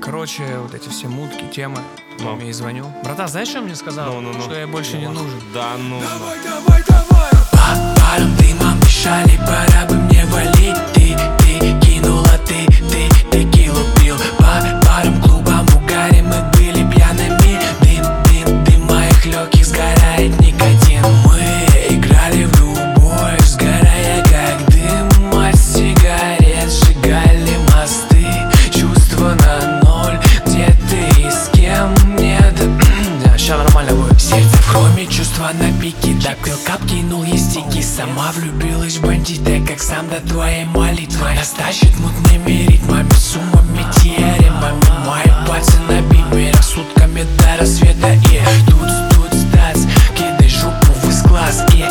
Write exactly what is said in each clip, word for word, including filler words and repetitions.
Короче, вот эти все мутки, темы. Ну. Я ей звоню. Братан, знаешь, что он мне сказал? Ну, ну, ну. Что я больше не нужен. Да ну. Давай, давай, давай. По парам дымом дышали, пора бы мне валить. Ты, ты кинула, ты, ты, текилу пил. По парам клубам в угаре мы были пьяными. Дым, дым, дым моих легких сгорает никотин. Мы играли в любовь, сгорая как дым от сигарет. Сжигали мосты, чувства на ноль. Где ты и с кем? Нет, да, ща нормально будет. Сердце в хроме, чувства на пике. Допил кап, кинул ей стики. Сама влюбилась в бандита, как сам до твоей молитвы. Нас тащит мутными ритмами, суммами, теоремами. Мои пальцы на битме, рассудками до рассвета. И тут, тут, стац, кидай жопу в из глаз. И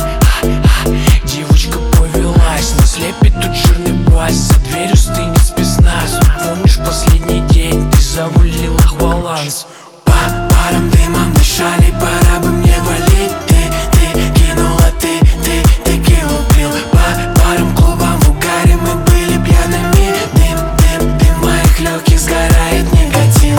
ха-ха-ха, девочка повелась. Но слепит тут жирный бас. За дверью стынет спецназ. Помнишь последний день, ты завалила баланс. По парам дымом дышали, пора бы мне валить. Ты, ты кинула, ты, ты, текилу пил. По парам клубам в угаре мы были пьяными. Дым, дым, дым моих легких сгорает никотин.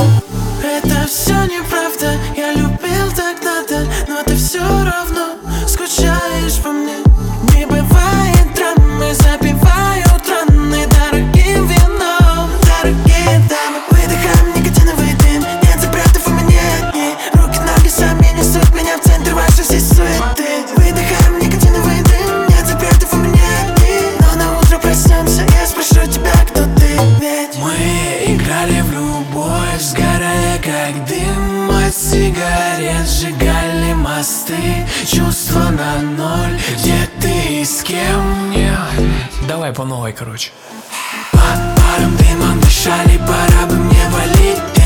Это все неправда, я любил тогда-то, но ты все равно скучаешь по мне. Не бывает драмы, забивают раны дорогим вином. Дорогие дамы, выдыхаем никотиновый дым. Нет запретов у меня одни, руки, ноги сами несут меня в центр вашей всей суеты. Выдыхаем никотиновый дым, нет запретов у меня одни. Но на утро проснемся, я спрошу тебя, кто ты. Ведь мы играли в любовь, сгорая как дым от сигарет. Сжигали мосты, чувства на ноль. Где ты и с кем? Нет. Давай по новой, короче. По парам дымом дышали, пора бы мне валить.